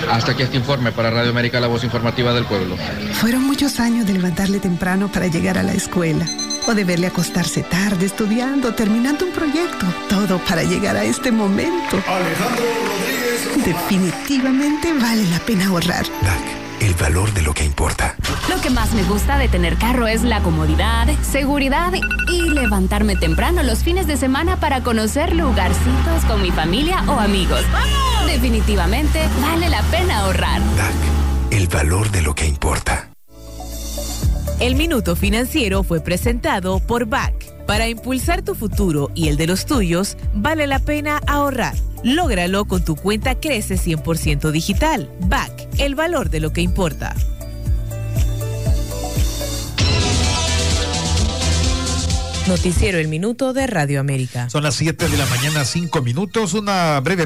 Hasta aquí este informe para Radio América, la voz informativa del pueblo. Fueron muchos años de levantarle temprano para llegar a la escuela, o de verle acostarse tarde estudiando, terminando un proyecto, todo para llegar a este momento. Alejandro Rodríguez. Definitivamente vale la pena ahorrar. DAC, el valor de lo que importa. Lo que más me gusta de tener carro es la comodidad, seguridad y levantarme temprano los fines de semana para conocer lugarcitos con mi familia o amigos. ¡Vamos! Definitivamente vale la pena ahorrar. DAC, el valor de lo que importa. El Minuto Financiero fue presentado por BAC. Para impulsar tu futuro y el de los tuyos, vale la pena ahorrar. Lógralo con tu cuenta Crece 100% digital. BAC, el valor de lo que importa. Noticiero El Minuto de Radio América. Son las 7 de la mañana, 5 minutos. Una breve